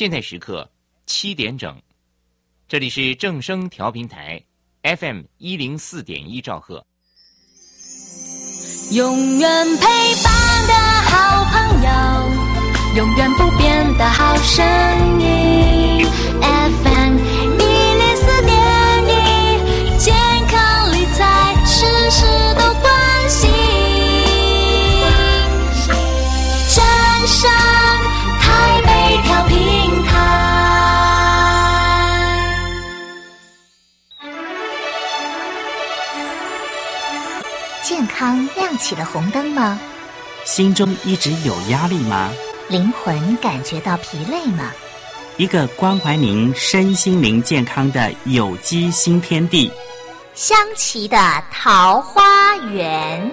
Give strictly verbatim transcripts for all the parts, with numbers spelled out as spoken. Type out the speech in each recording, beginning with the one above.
现在时刻七点整，这里是正声调频台 F M 一零四点一兆赫。 永远陪伴的好朋友，永远不变的好声音 F M 一零四点一，健康理财事事都关心。正声台北调频台。 健康亮起了红灯吗？ 心中一直有压力吗？ 灵魂感觉到疲累吗？ 一个关怀您身心灵健康的有机新天地， 香琪的桃花源。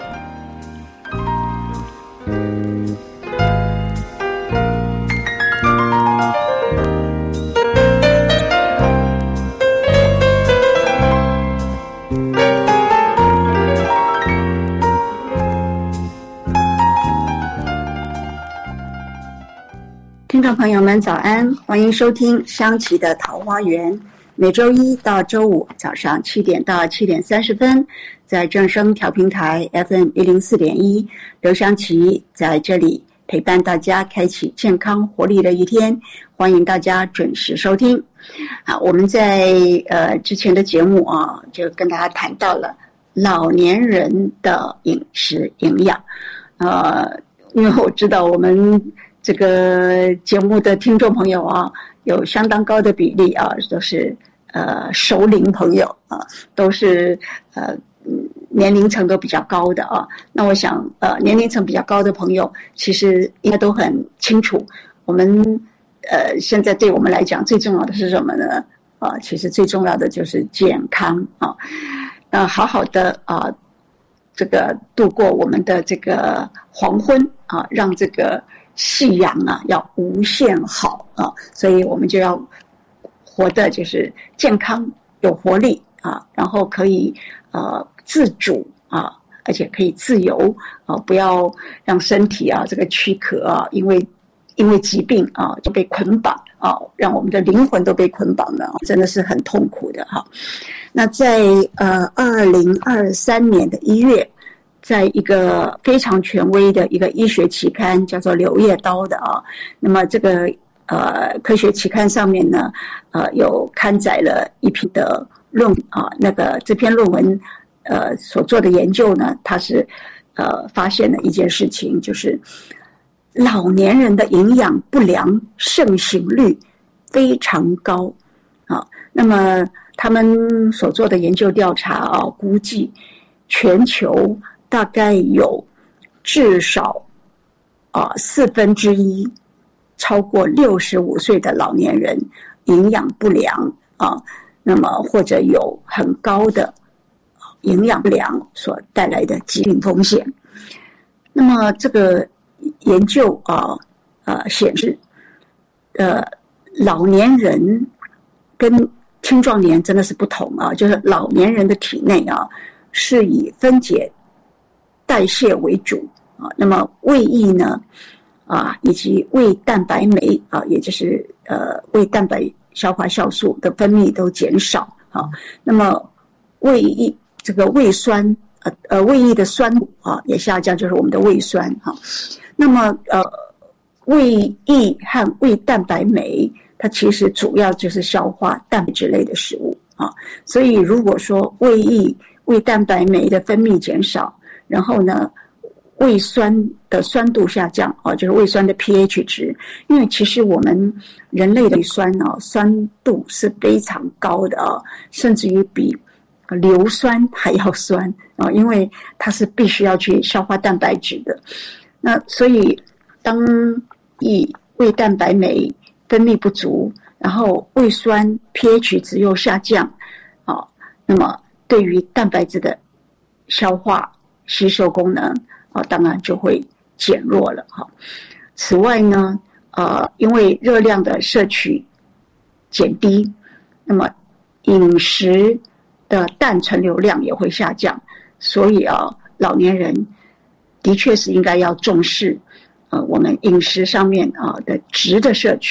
听众朋友们早安，欢迎收听香琪的桃花源，每周一到周五早上七点到七点三十分，在正声调频台 F M 一零四点一，刘香琪在这里陪伴大家，开启健康活力的一天，欢迎大家准时收听。好，我们在呃之前的节目啊，就跟大家谈到了老年人的饮食营养，呃，因为我知道我们这个节目的听众朋友啊，有相当高的比例啊，都是呃熟龄朋友啊，都是呃年龄层都比较高的啊。那我想呃年龄层比较高的朋友，其实应该都很清楚，我们呃现在对我们来讲最重要的是什么呢？啊，其实最重要的就是健康啊，那好好的啊，这个度过我们的这个黄昏啊，让这个夕阳啊要无限好啊，所以我们就要活得就是健康有活力啊，然后可以呃自主啊，而且可以自由啊，不要让身体啊这个躯壳啊因为因为疾病啊就被捆绑啊，让我们的灵魂都被捆绑了，真的是很痛苦的哈。那在呃二零二三年的一月。在一个非常权威的一个医学期刊叫做《柳叶刀》的啊，那么这个呃科学期刊上面呢，呃有刊载了一篇的论啊，那个这篇论文呃所做的研究呢，它是呃发现了一件事情，就是老年人的营养不良盛行率非常高啊。那么他们所做的研究调查啊，估计全球大概有至少啊四分之一，超过六十五岁的老年人营养不良啊，那么或者有很高的营养不良所带来的疾病风险。那么这个研究啊呃显示，呃老年人跟青壮年真的是不同啊，就是老年人的体内啊是以分解代谢为主啊，那么胃液呢啊，以及胃蛋白酶啊，也就是呃胃蛋白消化酵素的分泌都减少啊，那么胃液这个胃酸呃呃胃液的酸度啊也下降，就是我们的胃酸哈、啊。那么呃胃液和胃蛋白酶，它其实主要就是消化蛋白质类的食物啊，所以如果说胃液、胃蛋白酶的分泌减少，然后呢，胃酸的酸度下降啊，就是胃酸的 pH 值，因为其实我们人类的胃酸啊，酸度是非常高的啊，甚至于比硫酸还要酸啊，因为它是必须要去消化蛋白质的。那所以当以胃蛋白酶分泌不足，然后胃酸 pH 值又下降啊，那么对于蛋白质的消化吸收功能啊，当然就会减弱了哈。此外呢，呃，因为热量的摄取减低，那么饮食的氮存留量也会下降，所以啊，老年人的确是应该要重视呃我们饮食上面啊的质的摄取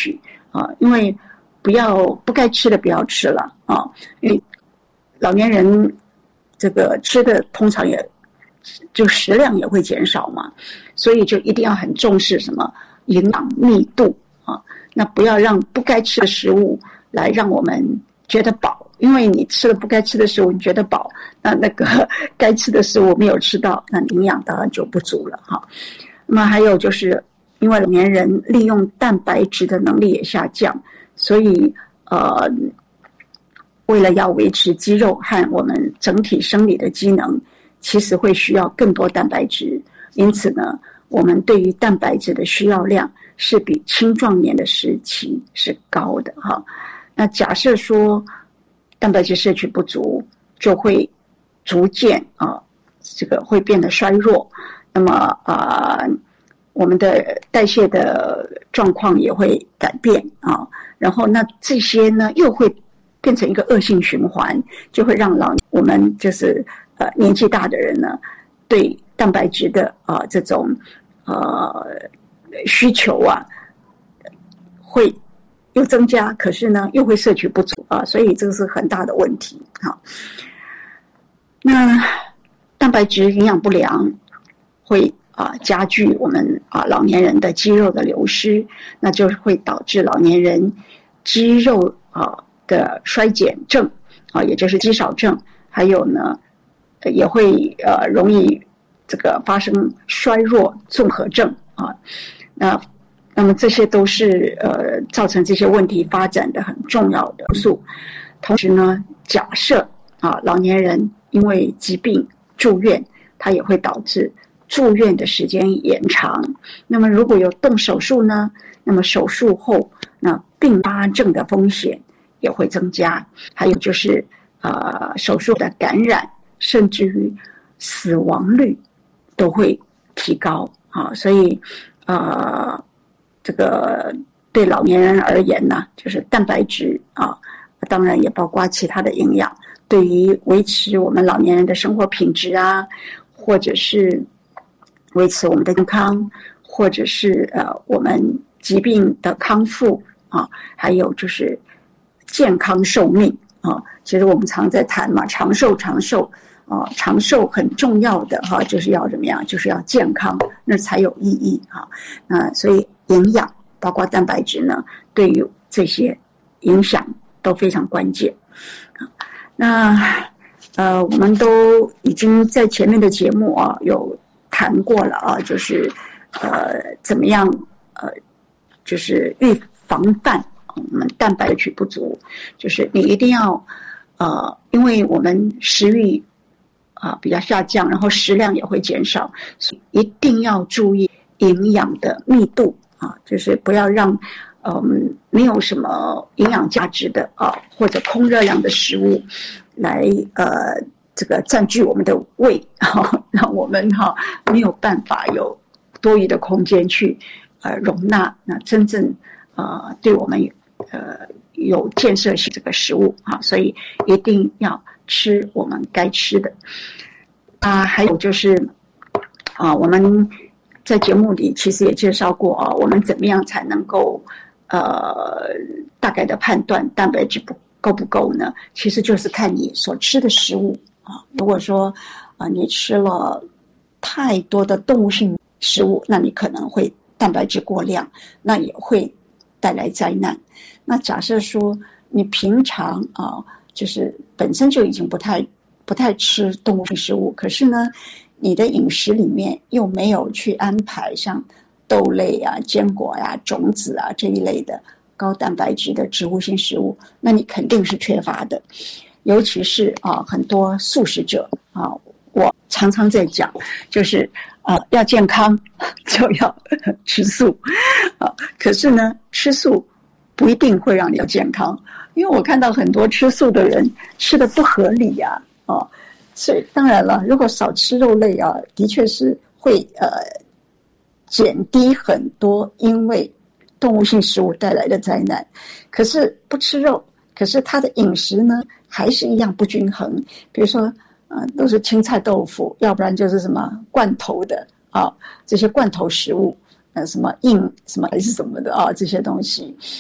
啊，因为不要不该吃的不要吃了啊，因为老年人这个吃的通常也就食量也会减少嘛，所以就一定要很重视什么营养密度啊，那不要让不该吃的食物来让我们觉得饱，因为你吃了不该吃的食物，你觉得饱，那那个该吃的食物没有吃到，那营养当然就不足了哈。那么还有就是因为老年人利用蛋白质的能力也下降，所以呃，为了要维持肌肉和我们整体生理的机能，其实会需要更多蛋白质，因此呢，我们对于蛋白质的需要量是比青壮年的时期是高的哈。那假设说蛋白质摄取不足，就会逐渐啊，这个会变得衰弱。那么啊，我们的代谢的状况也会改变啊。然后那这些呢，又会变成一个恶性循环，就会让老我们就是呃年纪大的人呢，对蛋白质的啊、呃、这种呃需求啊，会又增加，可是呢又会摄取不足啊，所以这个是很大的问题。好，那蛋白质营养不良会啊加剧我们啊老年人的肌肉的流失，那就会导致老年人肌肉啊的衰减症啊，也就是肌少症，还有呢也会呃容易这个发生衰弱综合症啊，那。那么这些都是呃造成这些问题发展的很重要的因素。同时呢，假设啊老年人因为疾病住院，它也会导致住院的时间延长。那么如果有动手术呢，那么手术后那并发症的风险也会增加。还有就是呃手术的感染，甚至于死亡率都会提高啊。所以呃。这个对老年人而言呢，就是蛋白质啊，当然也包括其他的营养，对于维持我们老年人的生活品质啊，或者是维持我们的健康，或者是呃我们疾病的康复啊，还有就是健康寿命啊。其实我们常在谈嘛，长寿长寿啊，长寿很重要的哈、啊，就是要怎么样，就是要健康，那才有意义哈。啊，所以。营养包括蛋白质呢，对于这些影响都非常关键。那呃，我们都已经在前面的节目啊有谈过了啊，就是呃怎么样呃，就是预防范我们蛋白质不足，就是你一定要呃，因为我们食欲啊、呃、比较下降，然后食量也会减少，所以一定要注意营养的密度。啊，就是不要让嗯没有什么营养价值的啊，或者空热量的食物来呃这个占据我们的胃啊，让我们哈、啊、没有办法有多余的空间去呃容纳那真正呃对我们呃有建设性这个食物啊，所以一定要吃我们该吃的啊，还有就是啊我们。在节目里其实也介绍过啊，我们怎么样才能够呃大概的判断蛋白质不够不够呢？其实就是看你所吃的食物啊。如果说啊、呃、你吃了太多的动物性食物，那你可能会蛋白质过量，那也会带来灾难。那假设说你平常啊就是本身就已经不太不太吃动物性食物，可是呢。你的饮食里面又没有去安排像豆类啊、坚果呀、啊、种子啊这一类的高蛋白质的植物性食物，那你肯定是缺乏的。尤其是啊，很多素食者啊，我常常在讲，就是啊，要健康就要吃素啊。可是呢，吃素不一定会让你健康，因为我看到很多吃素的人吃的不合理呀、啊，啊。所以当然了，如果少吃肉类啊，的确是会呃减低很多因为动物性食物带来的灾难。可是不吃肉，可是他的饮食呢还是一样不均衡。比如说，呃，都是青菜豆腐，要不然就是什么罐头的啊，这些罐头食物，呃，什么硬什么还是什么的啊，这些东西，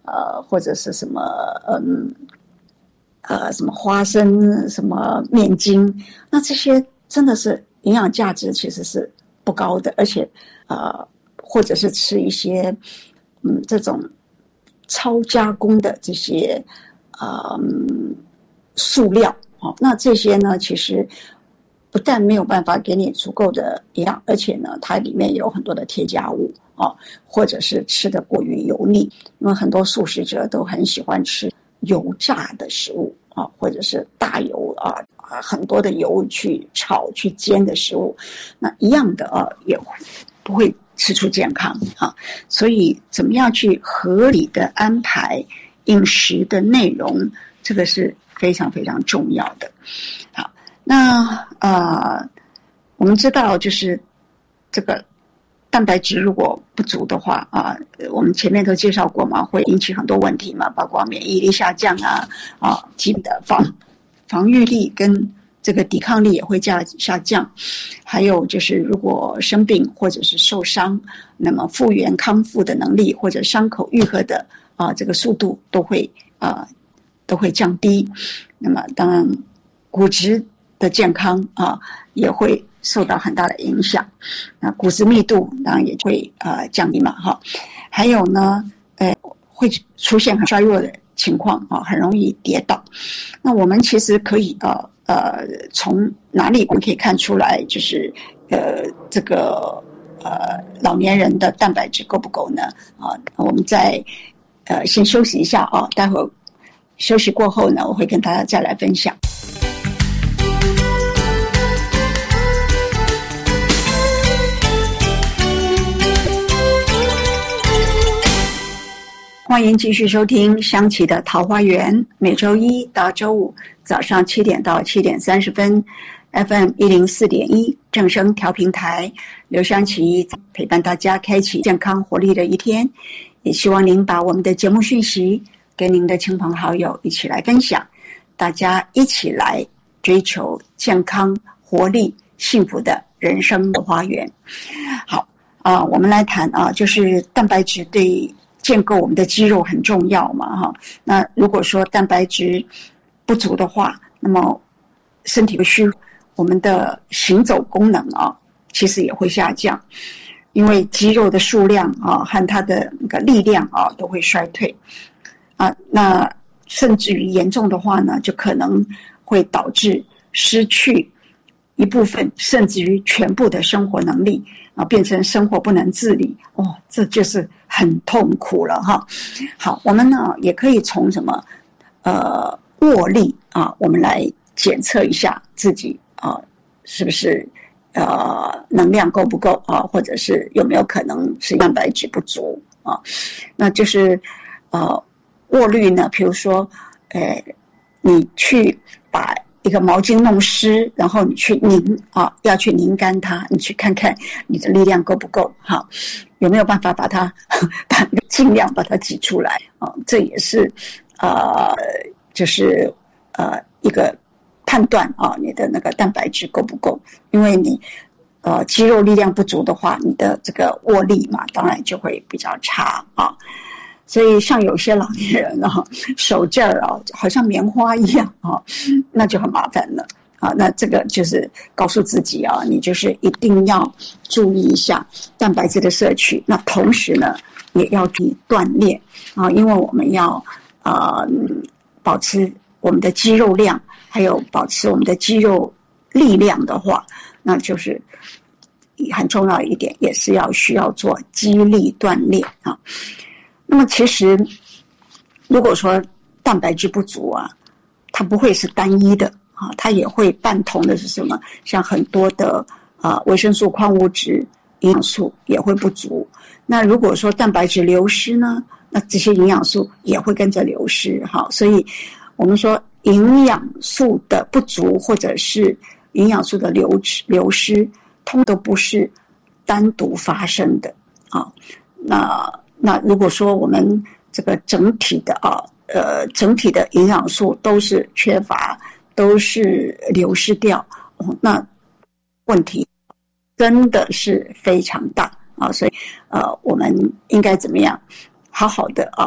呃或者是什么嗯呃什么花生什么面筋，那这些真的是营养价值其实是不高的，而且呃或者是吃一些嗯这种超加工的这些呃塑料哦，那这些呢其实不但没有办法给你足够的营养，而且呢它里面有很多的添加物哦，或者是吃得过于油腻，因为很多素食者都很喜欢吃油炸的食物啊，或者是大油啊，很多的油去炒去煎的食物，那一样的啊也不会吃出健康啊。所以怎么样去合理的安排饮食的内容，这个是非常非常重要的。好，那呃我们知道就是这个蛋白质如果不足的话啊，我们前面都介绍过嘛，会引起很多问题嘛，包括免疫力下降啊，啊，基本的防防御力跟这个抵抗力也会下下降，还有就是如果生病或者是受伤，那么复原康复的能力或者伤口愈合的啊这个速度都会啊都会降低，那么当然骨质的健康啊也会受到很大的影响，那骨质密度当然也会呃降低嘛哈，还有呢，呃会出现很衰弱的情况啊，很容易跌倒。那我们其实可以呃呃从哪里我们可以看出来，就是呃这个呃老年人的蛋白质够不够呢？啊，我们再呃先休息一下啊，待会儿休息过后呢，我会跟大家再来分享。欢迎继续收听香琪的桃花源，每周一到周五早上七点到七点三十分 F M 一零四点一正声调频台，刘香琪陪伴大家开启健康活力的一天，也希望您把我们的节目讯息跟您的亲朋好友一起来分享，大家一起来追求健康活力幸福的人生的花园。好啊、呃，我们来谈啊，就是蛋白质对建构我们的肌肉很重要嘛哈，那如果说蛋白质不足的话，那么身体会虚，我们的行走功能啊其实也会下降，因为肌肉的数量啊和它的那个力量啊都会衰退啊，那甚至于严重的话呢，就可能会导致失去一部分甚至于全部的生活能力啊，变成生活不能自理哦，这就是很痛苦了哈。好，我们呢也可以从什么呃握力啊，我们来检测一下自己啊是不是呃能量够不够啊，或者是有没有可能是蛋白质不足啊？那就是呃握力呢，比如说呃你去把一个毛巾弄湿，然后你去拧啊，要去拧干它，你去看看你的力量够不够，好，有没有办法把它把尽量把它挤出来啊？这也是呃，就是呃一个判断啊，你的那个蛋白质够不够？因为你呃肌肉力量不足的话，你的这个握力嘛，当然就会比较差啊。所以像有些老年人啊，手劲儿啊，好像棉花一样啊，那就很麻烦了啊。那这个就是告诉自己啊，你就是一定要注意一下蛋白质的摄取。那同时呢，也要注意锻炼啊，因为我们要呃保持我们的肌肉量，还有保持我们的肌肉力量的话，那就是很重要一点，也是要需要做肌力锻炼啊。那么其实如果说蛋白质不足啊，它不会是单一的啊，它也会伴同的是什么？像很多的啊维生素、矿物质、营养素也会不足。那如果说蛋白质流失呢，那这些营养素也会跟着流失哈。所以我们说营养素的不足或者是营养素的流流失，通都不是单独发生的啊。那那如果说我们这个整体的啊，呃，整体的营养素都是缺乏，都是流失掉，哦，那问题真的是非常大啊！所以呃，我们应该怎么样好好的啊，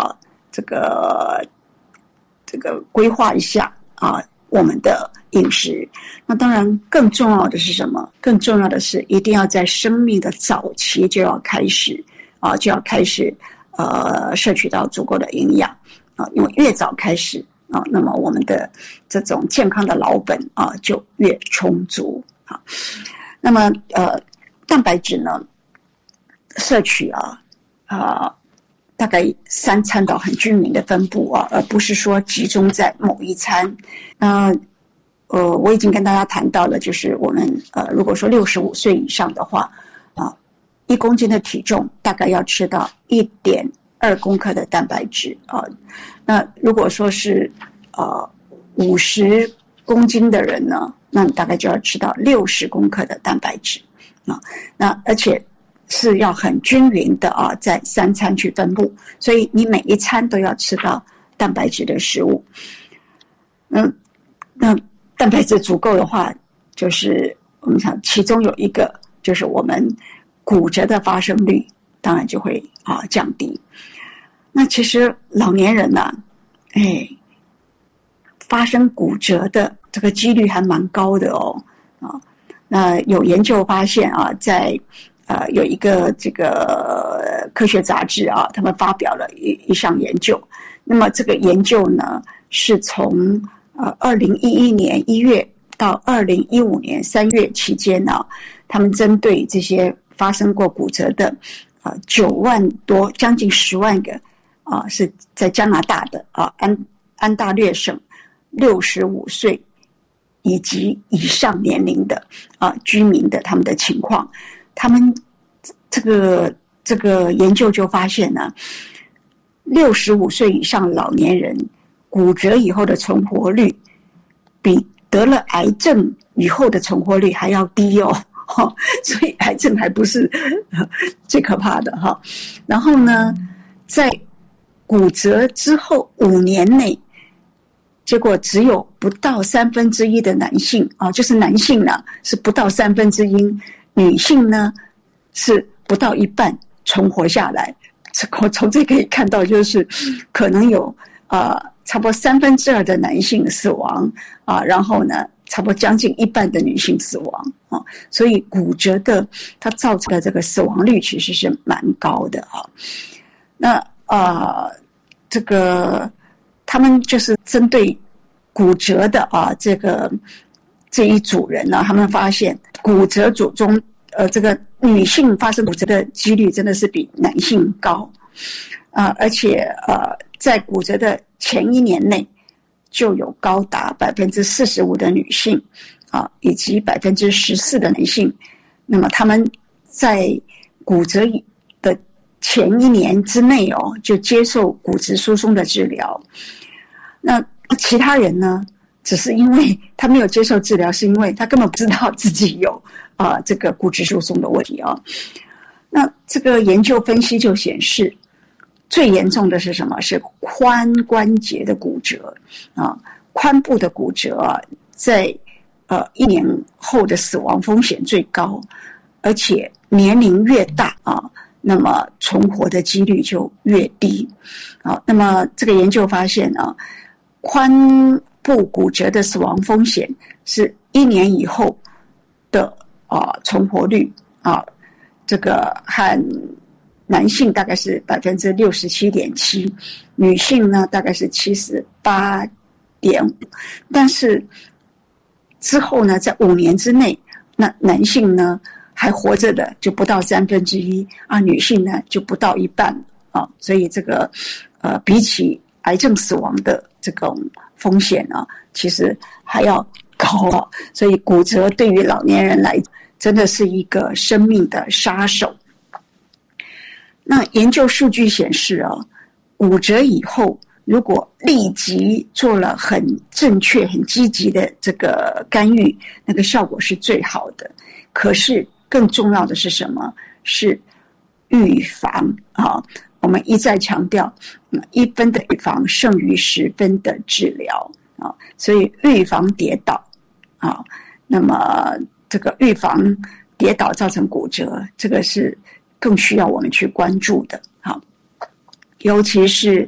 这个这个规划一下啊我们的饮食。那当然更重要的是什么？更重要的是一定要在生命的早期就要开始啊，就要开始呃摄取到足够的营养啊，因为越早开始啊，那么我们的这种健康的老本啊就越充足啊。那么呃，蛋白质呢，摄取啊啊、呃，大概三餐到很均匀的分布啊，而不是说集中在某一餐。那呃，我已经跟大家谈到了，就是我们呃，如果说六十五岁以上的话啊，一公斤的体重大概要吃到一点二公克的蛋白质啊。那如果说是呃五十公斤的人呢，那你大概就要吃到六十公克的蛋白质啊。那而且是要很均匀的啊，在三餐去分布，所以你每一餐都要吃到蛋白质的食物。嗯，那蛋白质足够的话，就是我们想其中有一个就是我们骨折的发生率当然就会啊降低。那其实老年人呢、啊，哎，发生骨折的这个几率还蛮高的哦啊。那有研究发现啊，在呃有一个这个科学杂志啊，他们发表了一一项研究。那么这个研究呢，是从呃二零一一年一月到二零一五年三月期间呢、啊，他们针对这些发生过骨折的啊九万多，将近十万个啊，是在加拿大的啊安安大略省六十五岁以及以上年龄的啊居民的他们的情况，他们这个这个研究就发现呢，六十五岁以上老年人骨折以后的存活率比得了癌症以后的存活率还要低哦，哦所以癌症还不是最可怕的哈。然后呢，在骨折之后五年内，结果只有不到三分之一的男性啊，就是男性呢是不到三分之一，女性呢是不到一半存活下来。从这可以看到，就是可能有呃差不多三分之二的男性死亡啊，然后呢，差不多将近一半的女性死亡啊，所以骨折的它造成的这个死亡率其实是蛮高的啊。那啊、呃，这个他们就是针对骨折的啊这个这一组人呢，他们发现骨折组中呃这个女性发生骨折的几率真的是比男性高啊、呃，而且呃在骨折的前一年内就有高达百分之四十五的女性啊，以及百分之十四的男性，那么他们在骨折的前一年之内哦，就接受骨质疏松的治疗。那其他人呢，只是因为他没有接受治疗，是因为他根本不知道自己有啊、呃、这个骨质疏松的问题啊、哦。那这个研究分析就显示，最严重的是什么？是髋关节的骨折啊，髋部的骨折啊，在呃一年后的死亡风险最高，而且年龄越大啊，那么存活的几率就越低啊。那么这个研究发现啊，髋部骨折的死亡风险是一年以后的啊存活率啊，这个和男性大概是百分之六十七点七，女性呢大概是七十八点五，但是之后呢，在五年之内，那男性呢还活着的就不到三分之一啊，女性呢就不到一半啊，所以这个呃，比起癌症死亡的这种风险啊，其实还要高啊，所以骨折对于老年人来真的是一个生命的杀手。那研究数据显示啊，骨折以后如果立即做了很正确、很积极的这个干预，那个效果是最好的。可是更重要的是什么？是预防啊！我们一再强调，一分的预防胜于十分的治疗啊！所以预防跌倒啊，那么这个预防跌倒造成骨折，这个是更需要我们去关注的。好，尤其是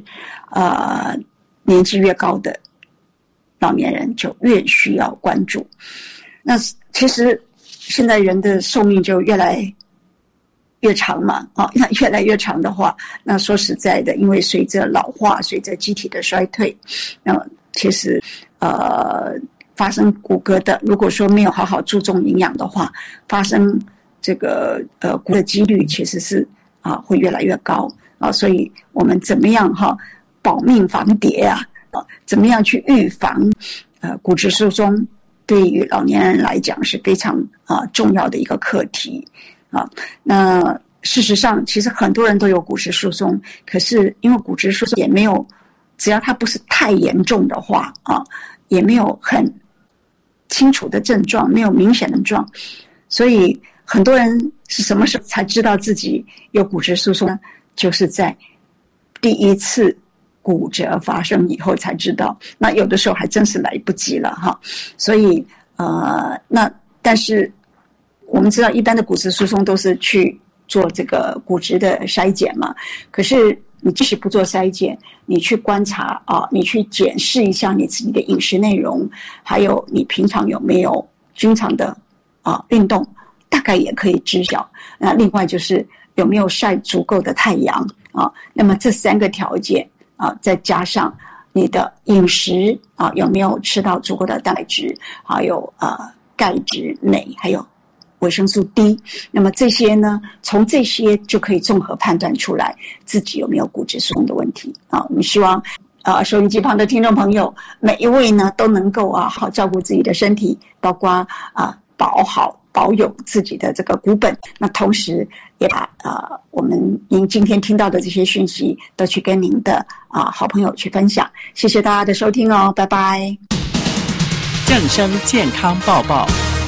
呃年纪越高的老年人就越需要关注。那其实现在人的寿命就越来越长嘛，啊，那越来越长的话，那说实在的，因为随着老化，随着机体的衰退，那其实呃发生骨骼的，如果说没有好好注重营养的话，发生这个呃骨的几率其实是啊会越来越高啊，所以我们怎么样哈保命防谍啊，啊怎么样去预防呃骨质疏松，对于老年人来讲是非常啊重要的一个课题。啊，那事实上，其实很多人都有骨质疏松，可是因为骨质疏松也没有，只要它不是太严重的话，啊，也没有很清楚的症状，没有明显的症状，所以很多人是什么时候才知道自己有骨质疏松呢？就是在第一次骨折发生以后才知道，那有的时候还真是来不及了哈。所以呃，那但是。我们知道一般的骨质疏松都是去做这个骨质的筛检嘛，可是你即使不做筛检，你去观察啊，你去检视一下你自己的饮食内容，还有你平常有没有经常的啊运动，大概也可以知晓。那另外就是有没有晒足够的太阳啊，那么这三个条件啊，再加上你的饮食啊有没有吃到足够的蛋白质，还有啊钙质、镁，还有维生素 D， 那么这些呢，从这些就可以综合判断出来自己有没有骨质疏松的问题啊。我们希望啊，收音机旁的听众朋友，每一位呢都能够啊好照顾自己的身体，包括啊保好保有自己的这个骨本。那同时也把啊我们您今天听到的这些讯息都去跟您的啊好朋友去分享。谢谢大家的收听哦，拜拜。 正声健康报报。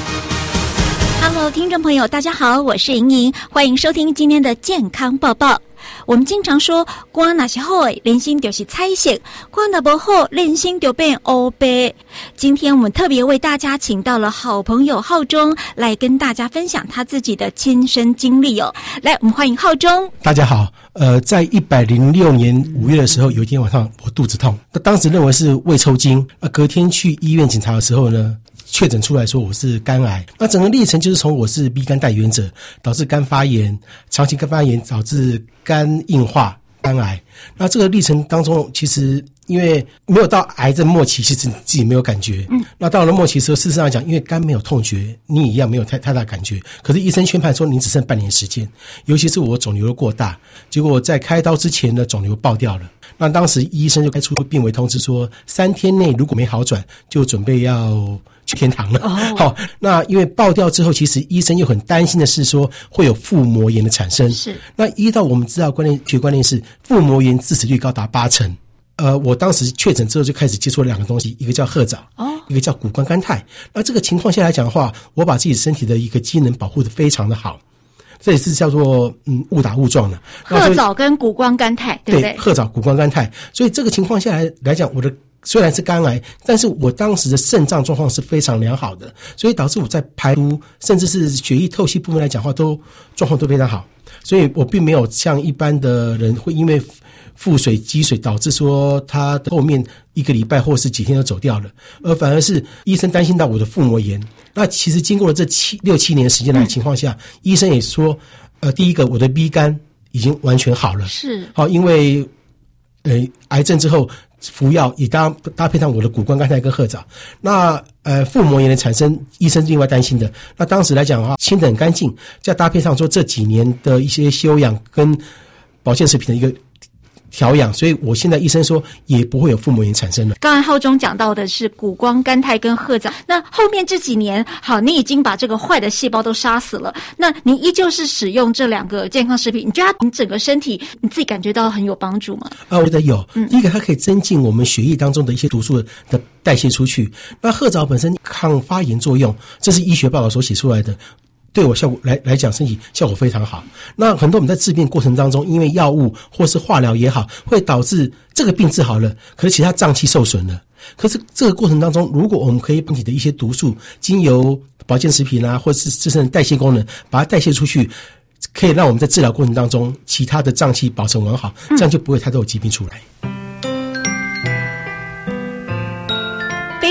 Hello， 听众朋友，大家好，我是莹莹，欢迎收听今天的健康报报。我们经常说，肝哪是好的，人心就是彩色；肝哪不好，人心就变黑白。今天我们特别为大家请到了好朋友浩中来跟大家分享他自己的亲身经历哦。来，我们欢迎浩中。 大家好，呃，在一百零六年五月的时候，有一天晚上我肚子痛，那当时认为是胃抽筋，那隔天去医院检查的时候呢，确诊出来说我是肝癌。那整个历程就是从我是 B 肝带原者，导致肝发炎，长期肝发炎导致肝硬化、肝癌。那这个历程当中，其实因为没有到癌症末期，其实你自己没有感觉。嗯。那到了末期的时候，事实上讲，因为肝没有痛觉，你一样没有太太大感觉。可是医生宣判说你只剩半年时间，尤其是我肿瘤过大，结果在开刀之前呢，肿瘤爆掉了。那当时医生就开出病危通知说，三天内如果没好转，就准备要去天堂了。哦，好，那因为爆掉之后，其实医生又很担心的是说会有腹膜炎的产生。是，那依照我们知道观念学观念是腹膜炎致死率高达八成。呃，我当时确诊之后就开始接触了两个东西，一个叫褐藻，哦，一个叫谷胱甘肽。那这个情况下来讲的话，我把自己身体的一个机能保护得非常的好。这也是叫做嗯误打误撞的。 褐藻跟谷胱甘肽，对不对？ 对，褐藻、谷胱甘肽。所以这个情况下来来讲，我的虽然是肝癌，但是我当时的肾脏状况是非常良好的，所以导致我在排毒甚至是血液透析部分来讲话，都状况都非常好。所以我并没有像一般的人会因为腹水积水导致说他的后面一个礼拜或是几天就走掉了，而反而是医生担心到我的腹膜炎。那其实经过了这七六七年时间的情况下，嗯，医生也说，呃，第一个我的 B 肝已经完全好了，是好，因为呃癌症之后服药也搭搭配上我的谷胱甘肽跟褐藻。那呃腹膜炎的产生，医生另外担心的。那当时来讲的话，清得很干净，再搭配上说这几年的一些休养跟保健食品的一个调养，所以我现在医生说也不会有腹膜炎产生了。 刚才浩中讲到的是谷胱甘肽跟褐藻，那后面这几年，好，你已经把这个坏的细胞都杀死了，那你依旧是使用这两个健康食品，你觉得你整个身体你自己感觉到很有帮助吗？ 啊，我觉得有。嗯，第一个它可以增进我们血液当中的一些毒素的代谢出去。那褐藻本身抗发炎作用，这是医学报道所写出来的。对我效果来来讲，身体效果非常好。那很多我们在治病过程当中，因为药物或是化疗也好，会导致这个病治好了，可是其他脏器受损了。可是这个过程当中，如果我们可以把你的一些毒素经由保健食品啊，或是自身的代谢功能把它代谢出去，可以让我们在治疗过程当中其他的脏器保存完好，这样就不会太多疾病出来。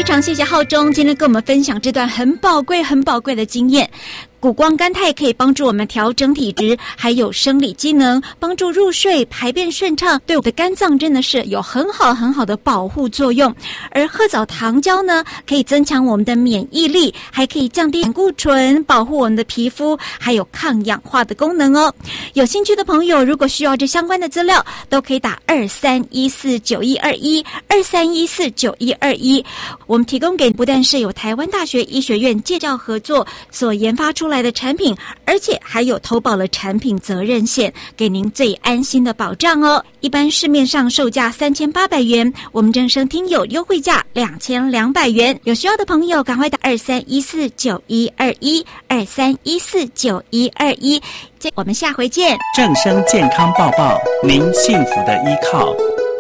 非常谢谢浩中今天跟我们分享这段很宝贵、很宝贵的经验。谷胱甘肽可以帮助我们调整体质，还有生理机能，帮助入睡、排便顺畅，对我的肝脏真的是有很好很好的保护作用。而褐藻糖胶呢，可以增强我们的免疫力，还可以降低胆固醇，保护我们的皮肤，还有抗氧化的功能哦。有兴趣的朋友，如果需要这相关的资料，都可以打二三一四九一二一二三一四九一二一。我们提供给不但是有台湾大学医学院介绍合作所研发出来的产品，而且还有投保了产品责任险，给您最安心的保障哦。一般市面上售价三千八百元，我们正声听友优惠价两千两百元。有需要的朋友赶快打二三一四九一二一二三一四九一二一。我们下回见。 正声健康报报，您幸福的依靠。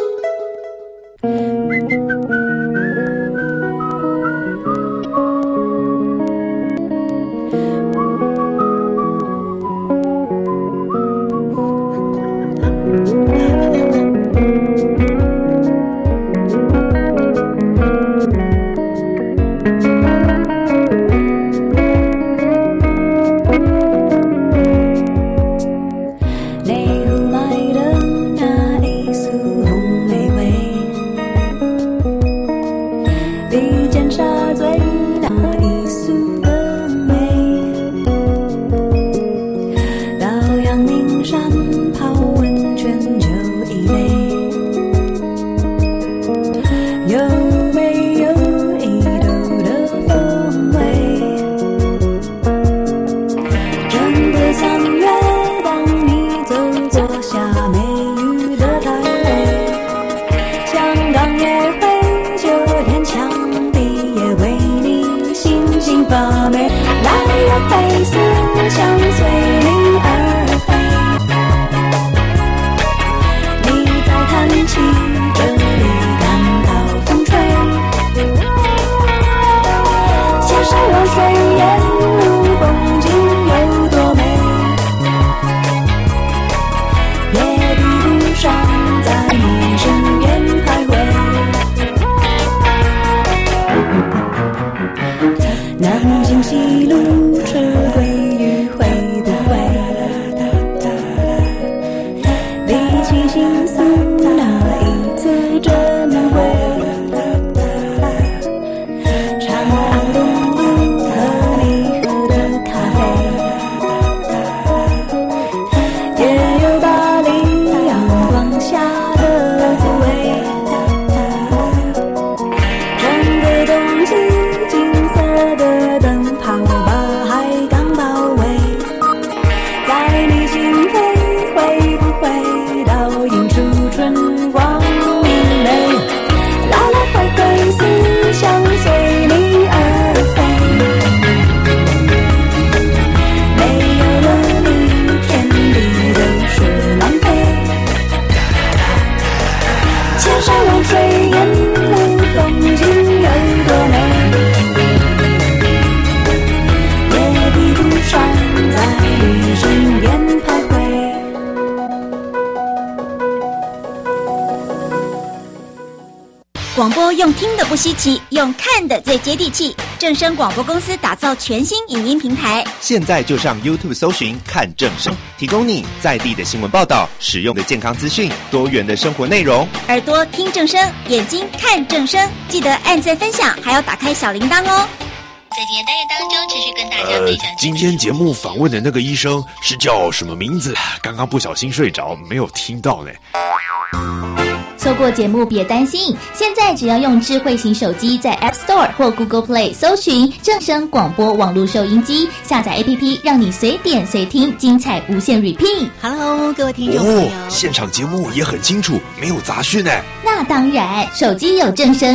广播用听的不稀奇，用看的最接地气。正声广播公司打造全新影音平台， 现在就上 YouTube 搜寻看正声，提供你在地的新闻报道、实用的健康资讯、多元的生活内容。 耳朵听正声，眼睛看正声，记得按赞分享，还要打开小铃铛哦。 在今天单元当中，持续跟大家分享、呃。 今天节目访问的那个医生是叫什么名字？刚刚不小心睡着，没有听到呢。 错过节目别担心，现在只要用智慧型手机在 App Store 或 Google Play 搜寻正声广播网络收音机，下载 A P P， 让你随点随听，精彩无限 repeat。Hello， 各位听众朋友， 哦，现场节目也很清楚，没有杂讯呢。 那当然，手机有正声。